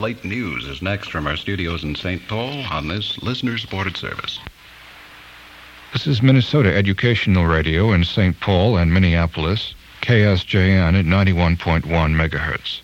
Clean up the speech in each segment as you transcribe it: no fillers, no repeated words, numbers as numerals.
Late News is next from our studios in St. Paul on this listener-supported service. This is Minnesota Educational Radio in St. Paul and Minneapolis, KSJN at 91.1 megahertz.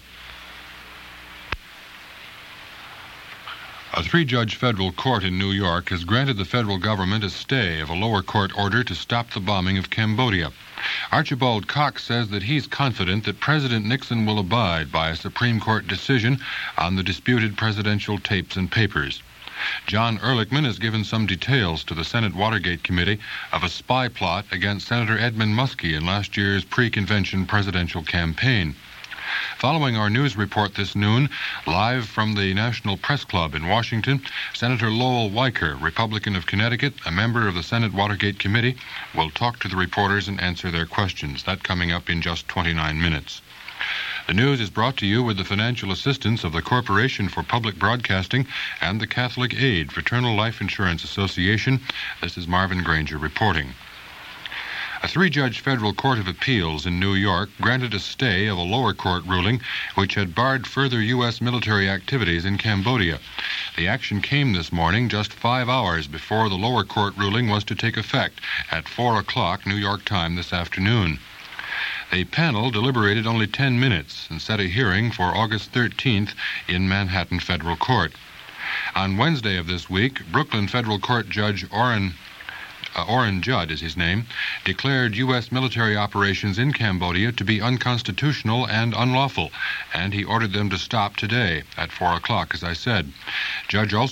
A three-judge federal court in New York has granted the federal government a stay of a lower court order to stop the bombing of Cambodia. Archibald Cox says that he's confident that President Nixon will abide by a Supreme Court decision on the disputed presidential tapes and papers. John Ehrlichman has given some details to the Senate Watergate Committee of a spy plot against Senator Edmund Muskie in last year's pre-convention presidential campaign. Following our news report this noon, live from the National Press Club in Washington, Senator Lowell Weicker, Republican of Connecticut, a member of the Senate Watergate Committee, will talk to the reporters and answer their questions. That coming up in just 29 minutes. The news is brought to you with the financial assistance of the Corporation for Public Broadcasting and the Catholic Aid Fraternal Life Insurance Association. This is Marvin Granger reporting. A three-judge federal court of appeals in New York granted a stay of a lower court ruling which had barred further U.S. military activities in Cambodia. The action came this morning just 5 hours before the lower court ruling was to take effect at 4 o'clock New York time this afternoon. The panel deliberated only 10 minutes and set a hearing for August 13th in Manhattan Federal Court. On Wednesday of this week, Brooklyn Federal Court Judge Orrin Judd is his name, declared U.S. military operations in Cambodia to be unconstitutional and unlawful, and he ordered them to stop today at 4 o'clock, as I said. Judge Judd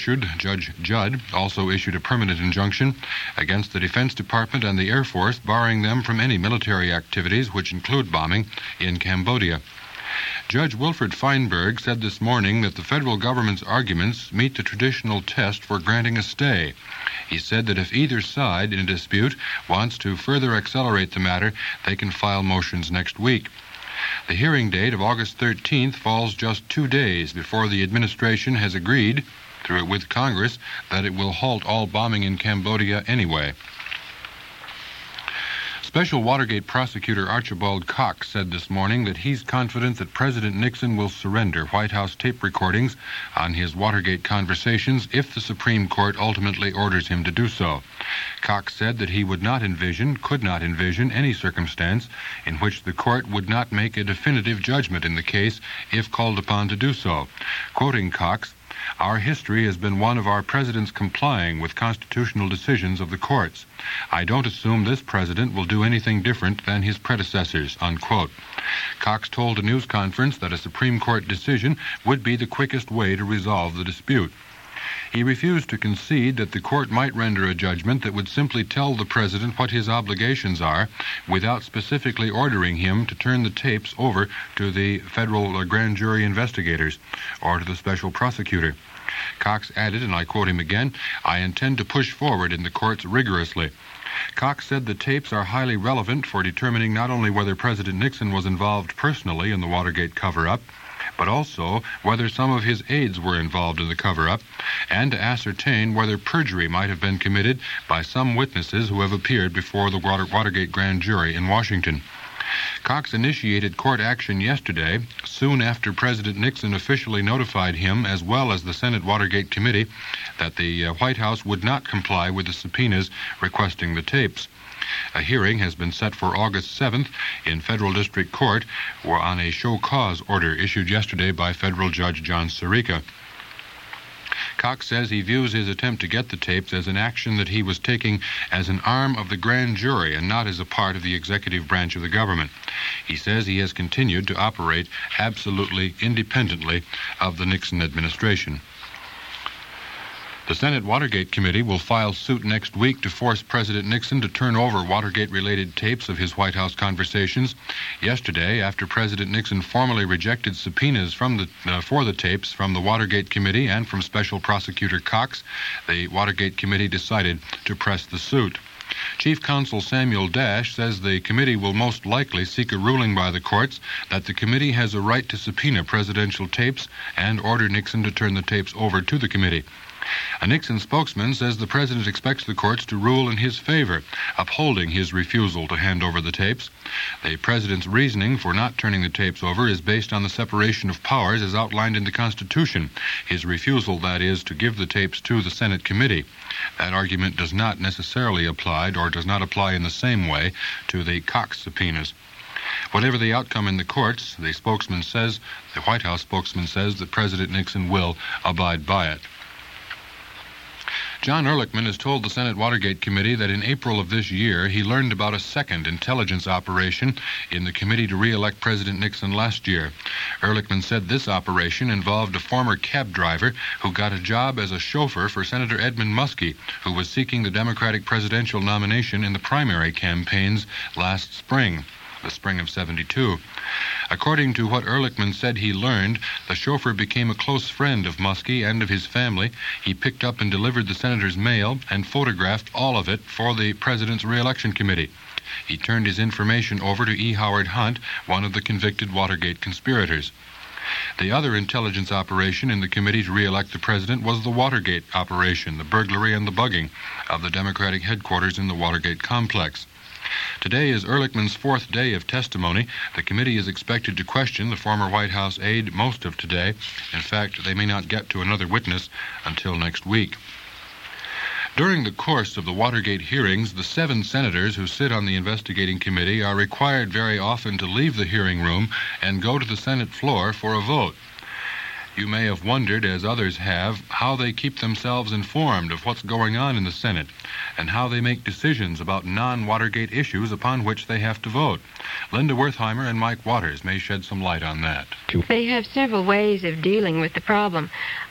also issued a permanent injunction against the Defense Department and the Air Force, barring them from any military activities, which include bombing, in Cambodia. Judge Wilfred Feinberg said this morning that the federal government's arguments meet the traditional test for granting a stay. He said that if either side in a dispute wants to further accelerate the matter, they can file motions next week. The hearing date of August 13th falls just 2 days before the administration has agreed, with Congress, that it will halt all bombing in Cambodia anyway. Special Watergate prosecutor Archibald Cox said this morning that he's confident that President Nixon will surrender White House tape recordings on his Watergate conversations if the Supreme Court ultimately orders him to do so. Cox said that he could not envision any circumstance in which the court would not make a definitive judgment in the case if called upon to do so. Quoting Cox, "Our history has been one of our presidents complying with constitutional decisions of the courts. I don't assume this president will do anything different than his predecessors," unquote. Cox told a news conference that a Supreme Court decision would be the quickest way to resolve the dispute. He refused to concede that the court might render a judgment that would simply tell the president what his obligations are without specifically ordering him to turn the tapes over to the federal grand jury investigators or to the special prosecutor. Cox added, and I quote him again, "I intend to push forward in the courts rigorously." Cox said the tapes are highly relevant for determining not only whether President Nixon was involved personally in the Watergate cover-up, but also whether some of his aides were involved in the cover-up, and to ascertain whether perjury might have been committed by some witnesses who have appeared before the Watergate grand jury in Washington. Cox initiated court action yesterday, soon after President Nixon officially notified him, as well as the Senate Watergate Committee, that the White House would not comply with the subpoenas requesting the tapes. A hearing has been set for August 7th in Federal District Court on a show cause order issued yesterday by Federal Judge John Sirica. Cox says he views his attempt to get the tapes as an action that he was taking as an arm of the grand jury and not as a part of the executive branch of the government. He says he has continued to operate absolutely independently of the Nixon administration. The Senate Watergate Committee will file suit next week to force President Nixon to turn over Watergate-related tapes of his White House conversations. Yesterday, after President Nixon formally rejected subpoenas for the tapes from the Watergate Committee and from Special Prosecutor Cox, the Watergate Committee decided to press the suit. Chief Counsel Samuel Dash says the committee will most likely seek a ruling by the courts that the committee has a right to subpoena presidential tapes and order Nixon to turn the tapes over to the committee. A Nixon spokesman says the president expects the courts to rule in his favor, upholding his refusal to hand over the tapes. The president's reasoning for not turning the tapes over is based on the separation of powers as outlined in the Constitution. His refusal, that is, to give the tapes to the Senate committee. That argument does not necessarily apply, or does not apply in the same way, to the Cox subpoenas. Whatever the outcome in the courts, the White House spokesman says that President Nixon will abide by it. John Ehrlichman has told the Senate Watergate Committee that in April of this year he learned about a second intelligence operation in the committee to re-elect President Nixon last year. Ehrlichman said this operation involved a former cab driver who got a job as a chauffeur for Senator Edmund Muskie, who was seeking the Democratic presidential nomination in the primary campaigns last spring. The spring of '72. According to what Ehrlichman said he learned, the chauffeur became a close friend of Muskie and of his family. He picked up and delivered the senator's mail and photographed all of it for the president's re-election committee. He turned his information over to E. Howard Hunt, one of the convicted Watergate conspirators. The other intelligence operation in the committee to re-elect the president was the Watergate operation, the burglary and the bugging of the Democratic headquarters in the Watergate complex. Today is Ehrlichman's fourth day of testimony. The committee is expected to question the former White House aide most of today. In fact, they may not get to another witness until next week. During the course of the Watergate hearings, the 7 senators who sit on the investigating committee are required very often to leave the hearing room and go to the Senate floor for a vote. You may have wondered, as others have, how they keep themselves informed of what's going on in the Senate and how they make decisions about non-Watergate issues upon which they have to vote. Linda Wertheimer and Mike Waters may shed some light on that. They have several ways of dealing with the problem.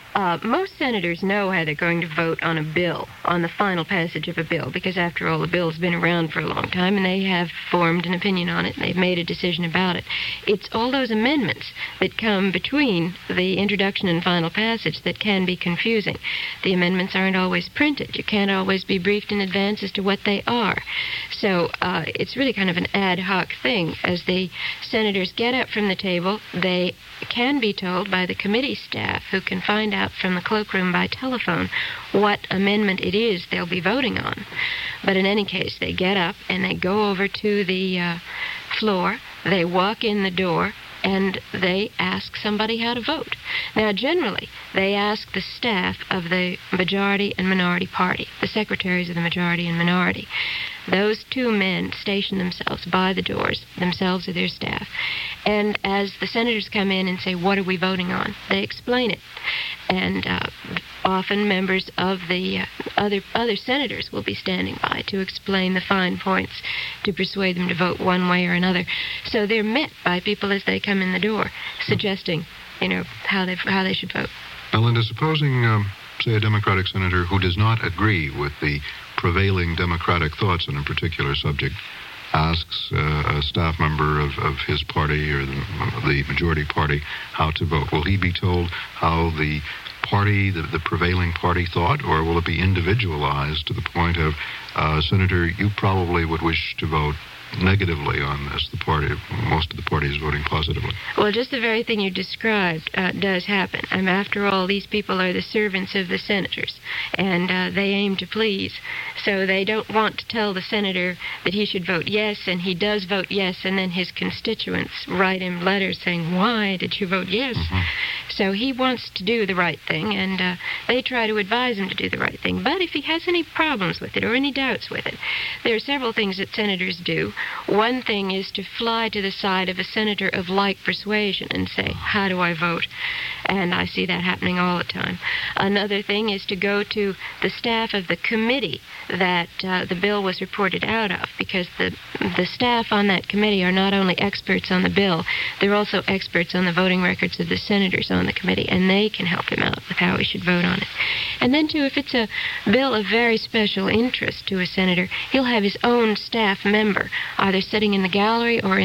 Most senators know how they're going to vote on a bill, on the final passage of a bill, because after all, the bill's been around for a long time and they have formed an opinion on it and they've made a decision about it. It's all those amendments that come between the introduction and final passage that can be confusing. The amendments aren't always printed. You can't always be briefed in advance as to what they are. So it's really kind of an ad hoc thing. As the senators get up from the table, they can be told by the committee staff, who can find out from the cloakroom by telephone what amendment it is they'll be voting on. But in any case, they get up and they go over to the floor, they walk in the door, and they ask somebody how to vote. Now, generally, they ask the staff of the majority and minority party, the secretaries of the majority and minority. Those 2 men station themselves by the doors, themselves or their staff. And as the senators come in and say, "What are we voting on?" they explain it. And often members of the other senators will be standing by to explain the fine points, to persuade them to vote one way or another. So they're met by people as they come in the door, suggesting, how they should vote. Now, Linda, supposing, say, a Democratic senator who does not agree with the prevailing Democratic thoughts on a particular subject asks a staff member of his party or the majority party how to vote. Will he be told how the party, the prevailing party thought, or will it be individualized to the point of, Senator, you probably would wish to vote negatively on this? Most of the party is voting positively. Well, just the very thing you described does happen. After all, these people are the servants of the senators, and they aim to please. So they don't want to tell the senator that he should vote yes, and he does vote yes, and then his constituents write him letters saying, "Why did you vote yes?" Mm-hmm. So he wants to do the right thing, and they try to advise him to do the right thing. But if he has any problems with it or any doubts with it, there are several things that senators do. One thing is to fly to the side of a senator of like persuasion and say, "How do I vote?" And I see that happening all the time. Another thing is to go to the staff of the committee that the bill was reported out of, because the staff on that committee are not only experts on the bill, they're also experts on the voting records of the senators on the committee, and they can help him out with how he should vote on it. And then, too, if it's a bill of very special interest to a senator, he'll have his own staff member, either sitting in the gallery or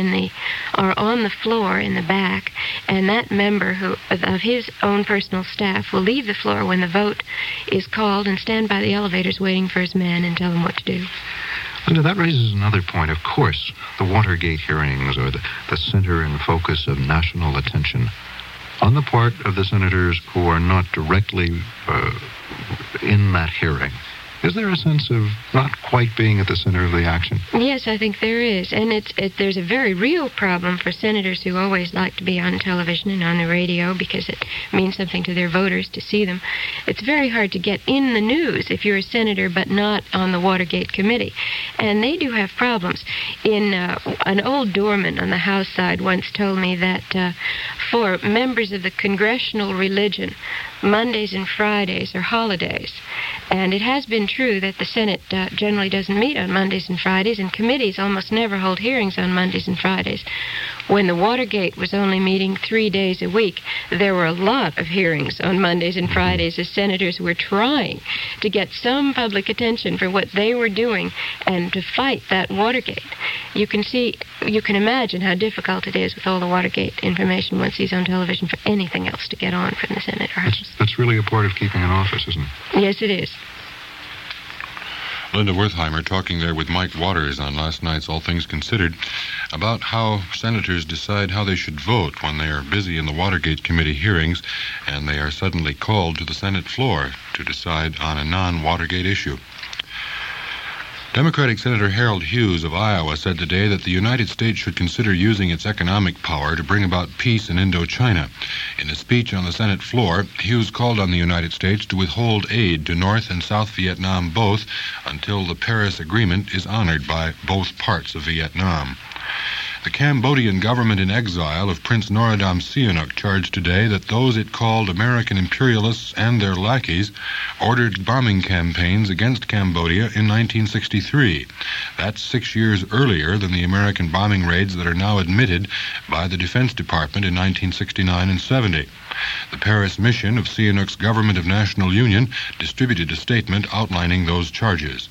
on the floor in the back, and that member of his own personal staff will leave the floor when the vote is called and stand by the elevators waiting for his man and tell him what to do. Linda, that raises another point. Of course, the Watergate hearings are the center and focus of national attention. On the part of the senators who are not directly in that hearing, is there a sense of not quite being at the center of the action? Yes, I think there is. And there's a very real problem for senators who always like to be on television and on the radio because it means something to their voters to see them. It's very hard to get in the news if you're a senator but not on the Watergate committee. And they do have problems. An old doorman on the House side once told me that for members of the congressional religion, Mondays and Fridays are holidays. And it has been true that the Senate generally doesn't meet on Mondays and Fridays, and committees almost never hold hearings on Mondays and Fridays. When the Watergate was only meeting 3 days a week, there were a lot of hearings on Mondays and Fridays as senators were trying to get some public attention for what they were doing and to fight that Watergate. You can imagine how difficult it is with all the Watergate information once he's on television for anything else to get on from the Senate or House. That's really a part of keeping an office, isn't it? Yes, it is. Linda Wertheimer talking there with Mike Waters on last night's All Things Considered about how senators decide how they should vote when they are busy in the Watergate committee hearings and they are suddenly called to the Senate floor to decide on a non-Watergate issue. Democratic Senator Harold Hughes of Iowa said today that the United States should consider using its economic power to bring about peace in Indochina. In a speech on the Senate floor, Hughes called on the United States to withhold aid to North and South Vietnam both until the Paris Agreement is honored by both parts of Vietnam. The Cambodian government in exile of Prince Norodom Sihanouk charged today that those it called American imperialists and their lackeys ordered bombing campaigns against Cambodia in 1963. That's 6 years earlier than the American bombing raids that are now admitted by the Defense Department in 1969 and 70. The Paris mission of Sihanouk's Government of National Union distributed a statement outlining those charges.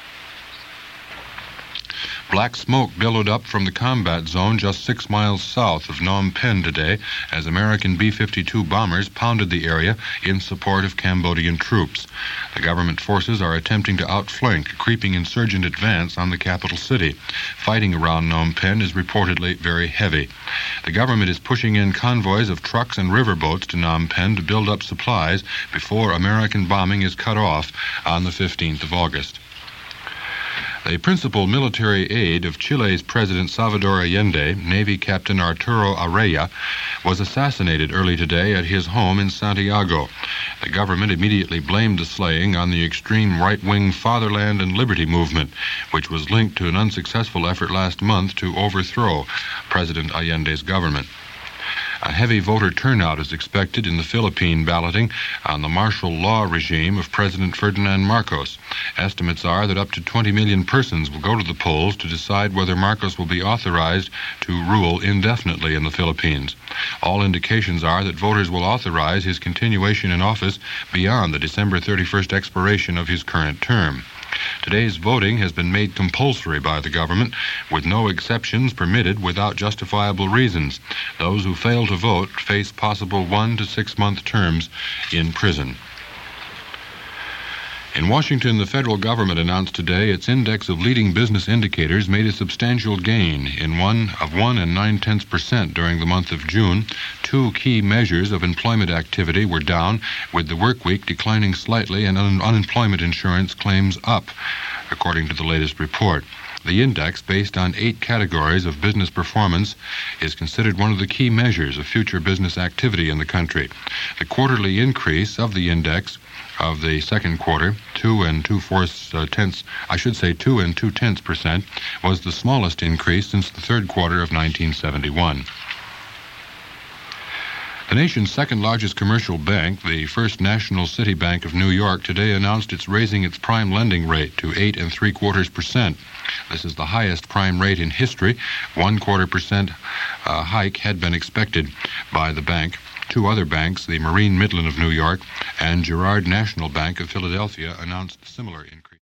Black smoke billowed up from the combat zone just 6 miles south of Phnom Penh today as American B-52 bombers pounded the area in support of Cambodian troops. The government forces are attempting to outflank a creeping insurgent advance on the capital city. Fighting around Phnom Penh is reportedly very heavy. The government is pushing in convoys of trucks and riverboats to Phnom Penh to build up supplies before American bombing is cut off on the 15th of August. The principal military aide of Chile's President Salvador Allende, Navy Captain Arturo Araya, was assassinated early today at his home in Santiago. The government immediately blamed the slaying on the extreme right-wing Fatherland and Liberty movement, which was linked to an unsuccessful effort last month to overthrow President Allende's government. A heavy voter turnout is expected in the Philippine balloting on the martial law regime of President Ferdinand Marcos. Estimates are that up to 20 million persons will go to the polls to decide whether Marcos will be authorized to rule indefinitely in the Philippines. All indications are that voters will authorize his continuation in office beyond the December 31st expiration of his current term. Today's voting has been made compulsory by the government, with no exceptions permitted without justifiable reasons. Those who fail to vote face possible 1 to 6 month terms in prison. In Washington, the federal government announced today its index of leading business indicators made a substantial gain in 1 9/10% during the month of June. 2 key measures of employment activity were down, with the work week declining slightly and unemployment insurance claims up, according to the latest report. The index, based on 8 categories of business performance, is considered one of the key measures of future business activity in the country. The quarterly increase of the index of the second quarter, 2 2.2%, was the smallest increase since the third quarter of 1971. The nation's second largest commercial bank, the First National City Bank of New York, today announced it's raising its prime lending rate to 8.75%. This is the highest prime rate in history. 1/4% hike had been expected by the bank. 2 other banks, the Marine Midland of New York and Girard National Bank of Philadelphia, announced similar increase.